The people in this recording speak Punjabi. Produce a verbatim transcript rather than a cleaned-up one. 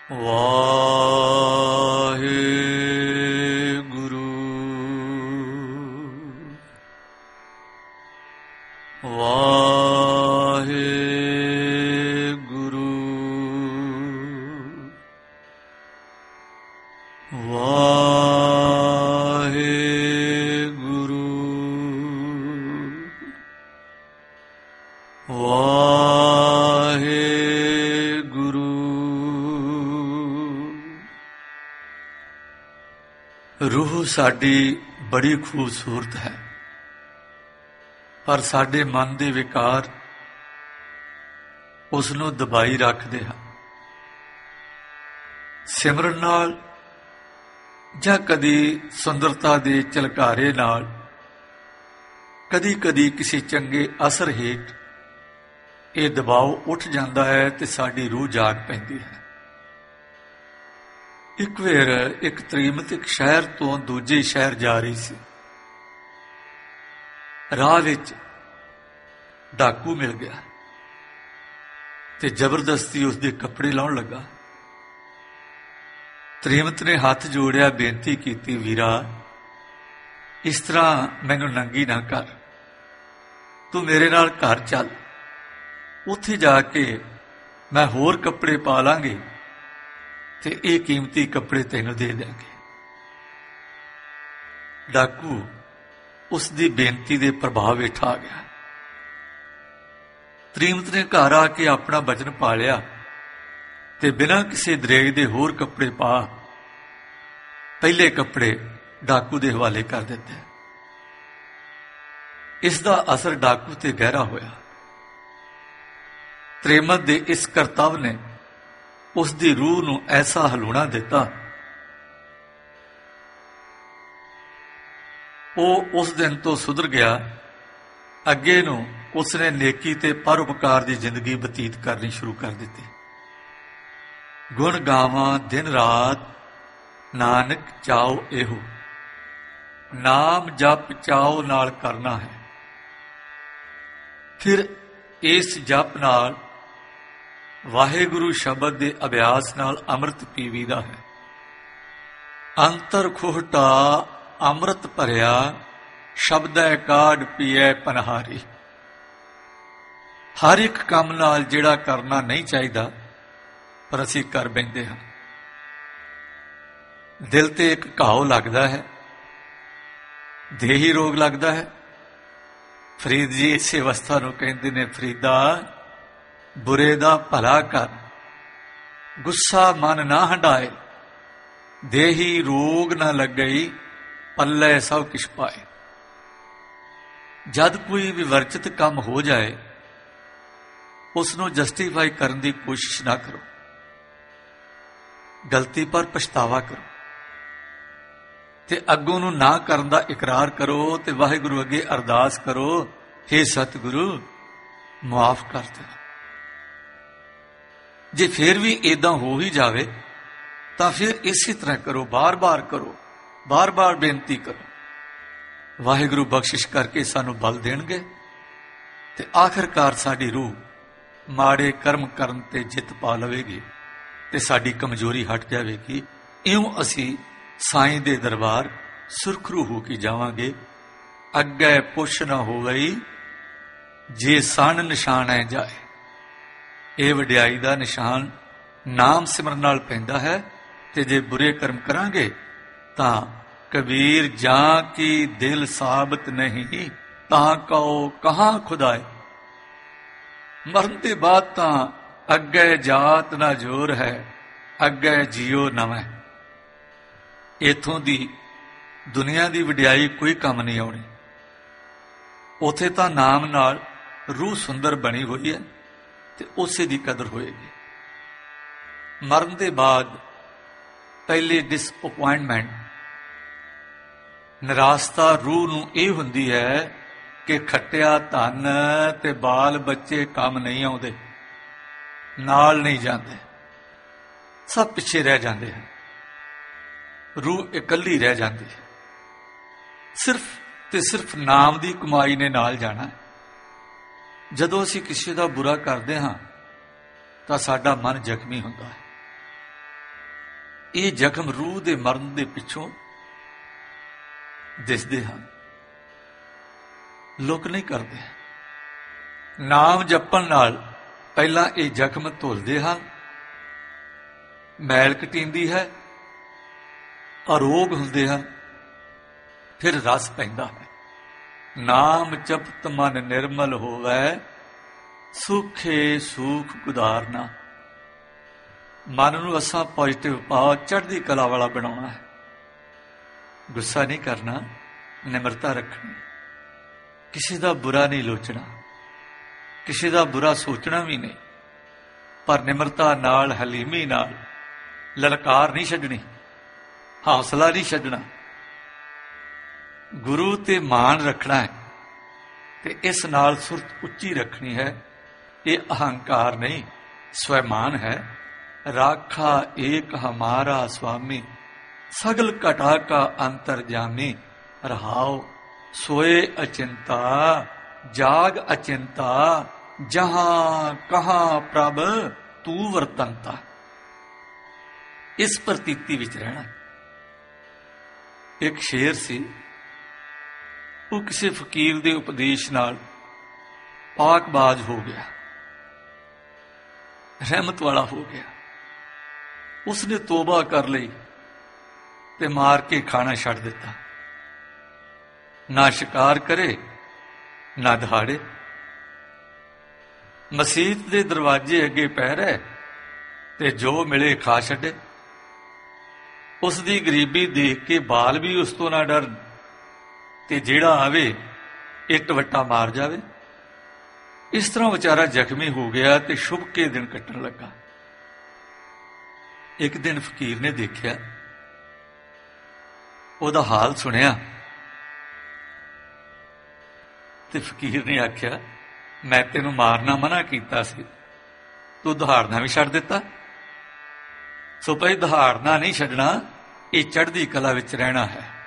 ਵਾਹਿਗੁਰੂ ਵਾਹਿਗੁਰੂ ਵਾਹਿਗੁਰੂ ਵਾਹਿਗੁਰੂ। ਰੂਹ ਸਾਡੀ ਬੜੀ ਖੂਬਸੂਰਤ ਹੈ, ਪਰ ਸਾਡੇ ਮਨ ਦੇ ਵਿਕਾਰ ਉਸ ਨੂੰ ਦਬਾਈ ਰੱਖਦੇ ਹਨ। ਸਿਮਰਨ ਨਾਲ ਜਾਂ ਕਦੀ ਸੁੰਦਰਤਾ ਦੇ ਝਲਕਾਰੇ ਨਾਲ, ਕਦੀ ਕਦੀ ਕਿਸੇ ਚੰਗੇ ਅਸਰ ਹੇਠ ਇਹ ਦਬਾਅ ਉੱਠ ਜਾਂਦਾ ਹੈ ਤੇ ਸਾਡੀ ਰੂਹ ਜਾਗ ਪੈਂਦੀ ਹੈ। ਇੱਕ ਵੇਰ ਇੱਕ ਤ੍ਰੀਮਤ ਇੱਕ ਸ਼ਹਿਰ ਤੋਂ ਦੂਜੇ ਸ਼ਹਿਰ ਜਾ ਰਹੀ ਸੀ। ਰਾਹ ਵਿੱਚ ਡਾਕੂ ਮਿਲ ਗਿਆ ਤੇ ਜ਼ਬਰਦਸਤੀ ਉਸਦੇ ਕੱਪੜੇ ਲਾਉਣ ਲੱਗਾ। ਤ੍ਰੀਮਤ ਨੇ ਹੱਥ ਜੋੜਿਆ, ਬੇਨਤੀ ਕੀਤੀ, ਵੀਰਾ ਇਸ ਤਰ੍ਹਾਂ ਮੈਨੂੰ ਨੰਗੀ ਨਾ ਕਰ, ਤੂੰ ਮੇਰੇ ਨਾਲ ਘਰ ਚੱਲ, ਉੱਥੇ ਜਾ ਕੇ ਮੈਂ ਹੋਰ ਕੱਪੜੇ ਪਾ ਲਾਂਗੇ ਤੇ ਇਹ ਕੀਮਤੀ ਕੱਪੜੇ ਤੈਨੂੰ ਦੇ ਦਿਆਂਗੇ। ਡਾਕੂ ਉਸ ਦੀ ਬੇਨਤੀ ਦੇ ਪ੍ਰਭਾਵ ਹੇਠ ਆ ਗਿਆ। ਤ੍ਰੀਮਤ ਨੇ ਘਰ ਆ ਕੇ ਆਪਣਾ ਬਚਨ ਪਾਲਿਆ ਤੇ ਬਿਨਾਂ ਕਿਸੇ ਦਰੇਗ ਦੇ ਹੋਰ ਕੱਪੜੇ ਪਾ ਪਹਿਲੇ ਕੱਪੜੇ ਡਾਕੂ ਦੇ ਹਵਾਲੇ ਕਰ ਦਿੱਤੇ। ਇਸ ਦਾ ਅਸਰ ਡਾਕੂ ਤੇ ਗਹਿਰਾ ਹੋਇਆ। ਤ੍ਰੀਮਤ ਦੇ ਇਸ ਕਰਤੱਵ ਨੇ ਉਸ ਦੀ ਰੂਹ ਨੂੰ ਐਸਾ ਹਲੂਣਾ ਦਿੱਤਾ, ਉਹ ਉਸ ਦਿਨ ਤੋਂ ਸੁਧਰ ਗਿਆ। ਅੱਗੇ ਨੂੰ ਉਸਨੇ ਨੇਕੀ ਤੇ ਪਰਉਪਕਾਰ ਦੀ ਜ਼ਿੰਦਗੀ ਬਤੀਤ ਕਰਨੀ ਸ਼ੁਰੂ ਕਰ ਦਿੱਤੀ। ਗੁਣ ਗਾਵਾਂ ਦਿਨ ਰਾਤ, ਨਾਨਕ ਚਾਓ ਇਹੋ, ਨਾਮ ਜਪ ਚਾਓ ਨਾਲ ਕਰਨਾ ਹੈ। ਫਿਰ ਇਸ ਜਪ ਨਾਲ, ਵਾਹਿਗੁਰੂ ਸ਼ਬਦ ਦੇ ਅਭਿਆਸ ਨਾਲ ਅੰਮ੍ਰਿਤ ਪੀਵੀਦਾ ਹੈ। ਅੰਤਰ ਖੋਹਟਾ ਅੰਮ੍ਰਿਤ ਭਰਿਆ, ਸ਼ਬਦੈ ਕਾਢ ਪੀਐ ਪਨਹਾਰੀ। ਹਰ ਇੱਕ ਕੰਮ ਨਾਲ ਜਿਹੜਾ ਕਰਨਾ ਨਹੀਂ ਚਾਹੀਦਾ ਪਰ ਅਸੀਂ ਕਰ ਬੈਂਦੇ ਹਾਂ। ਦਿਲ ਤੇ ਇੱਕ ਘਾਉ ਲੱਗਦਾ ਹੈ, ਦੇਹੀ ਰੋਗ ਲੱਗਦਾ ਹੈ। ਫਰੀਦ ਜੀ ਇਸੇ ਅਵਸਥਾ ਨੂੰ ਕਹਿੰਦੇ ਨੇ, ਫਰੀਦਾ ਬੁਰੇ ਦਾ ਭਲਾ ਕਰ, ਗੁੱਸਾ ਮਨ ਨਾ ਹੰਡਾਏ, ਦੇਹੀ ਰੋਗ ਨਾ ਲੱਗਈ, ਪੱਲੇ ਸਭ ਕਿਛ ਪਾਏ। ਜਦ ਕੋਈ ਵਿਵਰਜਿਤ ਕੰਮ ਹੋ ਜਾਏ, ਉਸ ਨੂੰ ਜਸਟੀਫਾਈ ਕਰਨ ਦੀ ਕੋਸ਼ਿਸ਼ ਨਾ ਕਰੋ, ਗਲਤੀ ਪਰ ਪਛਤਾਵਾ ਕਰੋ ਤੇ ਅੱਗੋਂ ਨੂੰ ਨਾ ਕਰਨ ਦਾ ਇਕਰਾਰ ਕਰੋ ਤੇ ਵਾਹਿਗੁਰੂ ਅੱਗੇ ਅਰਦਾਸ ਕਰੋ, ਹੇ ਸਤਿਗੁਰੂ ਮੁਆਫ ਕਰ ਦੇ। ਜੇ ਫਿਰ ਵੀ ਏਦਾਂ ਹੋ ਹੀ ਜਾਵੇ ਤਾਂ ਫਿਰ ਇਸੇ ਤਰ੍ਹਾਂ ਕਰੋ, ਬਾਰ-ਬਾਰ ਕਰੋ, ਬਾਰ-ਬਾਰ ਬੇਨਤੀ ਕਰੋ। ਵਾਹਿਗੁਰੂ ਬਖਸ਼ਿਸ਼ ਕਰਕੇ ਸਾਨੂੰ ਬਲ ਦੇਣਗੇ ਤੇ ਆਖਿਰਕਾਰ ਸਾਡੀ ਰੂਹ ਮਾੜੇ ਕਰਮ ਕਰਨ ਤੇ ਜਿੱਤ ਪਾ ਲਵੇਗੀ ਤੇ ਸਾਡੀ ਕਮਜ਼ੋਰੀ ਹਟ ਜਾਵੇਗੀ। ਇਉਂ ਅਸੀਂ ਸਾਈਂ ਦੇ ਦਰਬਾਰ ਸੁਰਖਰੂ ਹੋ ਕੇ ਜਾਵਾਂਗੇ। ਅੱਗੇ ਪੁੱਛ ਨਾ ਹੋਵਈ, ਜੇ ਸਣ ਨਿਸ਼ਾਨੈ ਜਾਏ। ਇਹ ਵਡਿਆਈ ਦਾ ਨਿਸ਼ਾਨ ਨਾਮ ਸਿਮਰਨ ਨਾਲ ਪੈਂਦਾ ਹੈ ਤੇ ਜੇ ਬੁਰੇ ਕਰਮ ਕਰਾਂਗੇ ਤਾਂ ਕਬੀਰ ਜਾਂ ਕੀ ਦਿਲ ਸਾਬਤ ਨਹੀਂ, ਤਾਂ ਕਹੋ ਕਹਾਂ ਖੁਦਾਏ। ਮਰਨ ਦੇ ਬਾਅਦ ਤਾਂ ਅੱਗੇ ਜਾਤ ਨਾ ਜੋਰ ਹੈ, ਅੱਗੇ ਜੀਓ ਨਵੇਂ। ਇਥੋਂ ਦੀ ਦੁਨੀਆ ਦੀ ਵਡਿਆਈ ਕੋਈ ਕੰਮ ਨਹੀਂ ਆਉਣੀ। ਉਥੇ ਤਾਂ ਨਾਮ ਨਾਲ ਰੂਹ ਸੁੰਦਰ ਬਣੀ ਹੋਈ ਹੈ ਤੇ ਉਸੇ ਦੀ ਕਦਰ ਹੋਏਗੀ। ਮਰਨ ਦੇ ਬਾਅਦ ਪਹਿਲੇ ਡਿਸਅਪੁਆਇੰਟਮੈਂਟ, ਨਿਰਾਸ਼ਤਾ ਰੂਹ ਨੂੰ ਇਹ ਹੁੰਦੀ ਹੈ ਕਿ ਖੱਟਿਆ ਧਨ ਤੇ ਬਾਲ ਬੱਚੇ ਕੰਮ ਨਹੀਂ ਆਉਂਦੇ, ਨਾਲ ਨਹੀਂ ਜਾਂਦੇ, ਸਭ ਪਿੱਛੇ ਰਹਿ ਜਾਂਦੇ ਹਨ। ਰੂਹ ਇਕੱਲੀ ਰਹਿ ਜਾਂਦੀ ਹੈ। ਸਿਰਫ ਤੇ ਸਿਰਫ ਨਾਮ ਦੀ ਕਮਾਈ ਨੇ ਨਾਲ ਜਾਣਾ। ਜਦੋਂ ਅਸੀਂ ਕਿਸੇ ਦਾ ਬੁਰਾ ਕਰਦੇ ਹਾਂ ਤਾਂ ਸਾਡਾ ਮਨ ਜ਼ਖਮੀ ਹੁੰਦਾ ਹੈ। ਇਹ ਜ਼ਖਮ ਰੂਹ ਦੇ ਮਰਨ ਦੇ ਪਿੱਛੋਂ ਦਿਸਦੇ ਹਨ, ਲੋਕ ਨਹੀਂ ਕਰਦੇ। ਨਾਮ ਜਪਣ ਨਾਲ ਪਹਿਲਾਂ ਇਹ ਜ਼ਖਮ ਧੁਲਦੇ ਹਨ, ਮੈਲ ਕਟੀਂਦੀ ਹੈ, ਅਰੋਗ ਹੁੰਦੇ ਹਨ, ਫਿਰ ਰਸ ਪੈਂਦਾ ਹੈ। ਨਾਮ ਜਪਤ ਮਨ ਨਿਰਮਲ ਹੋਵੇ, ਸੁਖੇ ਸੂਖ ਗੁਦਾਰਨਾ। ਮਨ ਨੂੰ ਅਸਾਂ ਪੋਜ਼ਿਟਿਵ ਪਾਵ ਚੜ੍ਹਦੀ ਕਲਾ ਵਾਲਾ ਬਣਾਉਣਾ ਹੈ। ਗੁੱਸਾ ਨਹੀਂ ਕਰਨਾ, ਨਿਮਰਤਾ ਰੱਖਣੀ, ਕਿਸੇ ਦਾ ਬੁਰਾ ਨਹੀਂ ਲੋਚਣਾ, ਕਿਸੇ ਦਾ ਬੁਰਾ ਸੋਚਣਾ ਵੀ ਨਹੀਂ, ਪਰ ਨਿਮਰਤਾ ਨਾਲ, ਹਲੀਮੀ ਨਾਲ, ਲਲਕਾਰ ਨਹੀਂ ਛੱਡਣੀ, ਹੌਸਲਾ ਨਹੀਂ ਛੱਡਣਾ। ਗੁਰੂ ਤੇ ਮਾਣ ਰੱਖਣਾ ਹੈ ਤੇ ਇਸ ਨਾਲ ਸੁਰਤ ਉੱਚੀ ਰੱਖਣੀ ਹੈ। ਇਹ ਅਹੰਕਾਰ ਨਹੀਂ, ਸਵੈਮਾਨ ਹੈ। ਰਾਖਾ ਏਕ ਹਮਾਰਾ ਸੁਆਮੀ, ਸਗਲ ਘਟਾ ਕਾ ਅੰਤਰ ਜਾਮੀ। ਰਹਾਉ ਸੋਏ ਅਚਿੰਤਾ, ਜਾਗ ਅਚਿੰਤਾ, ਜਹਾਂ ਕਹਾਂ ਪ੍ਰਭ ਤੂੰ ਵਰਤੰਤਾ। ਇਸ ਪ੍ਰਤੀਤੀ ਵਿੱਚ ਰਹਿਣਾ। ਇੱਕ ਸ਼ੇਰ ਸੀ, ਉਹ ਕਿਸੇ ਫਕੀਰ ਦੇ ਉਪਦੇਸ਼ ਨਾਲ ਪਾਕਬਾਜ਼ ਹੋ ਗਿਆ, ਰਹਿਮਤ ਵਾਲਾ ਹੋ ਗਿਆ। ਉਸਨੇ ਤੋਬਾ ਕਰ ਲਈ ਤੇ ਮਾਰ ਕੇ ਖਾਣਾ ਛੱਡ ਦਿੱਤਾ। ਨਾ ਸ਼ਿਕਾਰ ਕਰੇ, ਨਾ ਦਹਾੜੇ। ਮਸੀਤ ਦੇ ਦਰਵਾਜ਼ੇ ਅੱਗੇ ਪੈ ਰਹੇ ਤੇ ਜੋ ਮਿਲੇ ਖਾ ਛੱਡੇ। ਉਸ ਦੀ ਗਰੀਬੀ ਦੇਖ ਕੇ ਬਾਲ ਵੀ ਉਸ ਤੋਂ ਨਾ ਡਰਨ ਤੇ ਜਿਹੜਾ ਆਵੇ ਇੱਟ ਵੱਟਾ ਮਾਰ ਜਾਵੇ। ਇਸ ਤਰ੍ਹਾਂ ਵਿਚਾਰਾ ਜ਼ਖਮੀ ਹੋ ਗਿਆ ਤੇ ਸ਼ੁਭ ਕੇ ਦਿਨ ਕੱਟਣ ਲੱਗਾ। ਇੱਕ ਦਿਨ ਫਕੀਰ ਨੇ ਦੇਖਿਆ, ਉਹਦਾ ਹਾਲ ਸੁਣਿਆ ਤੇ ਫਕੀਰ ਨੇ ਆਖਿਆ, ਮੈਂ ਤੈਨੂੰ ਮਾਰਨਾ ਮਨਾ ਕੀਤਾ ਸੀ, ਤੂੰ ਦਹਾੜਨਾ ਵੀ ਛੱਡ ਦਿੱਤਾ। ਸੋ ਭਾਈ ਦਹਾੜਨਾ ਨਹੀਂ ਛੱਡਣਾ, ਇਹ ਚੜ੍ਹਦੀ ਕਲਾ ਵਿੱਚ ਰਹਿਣਾ ਹੈ।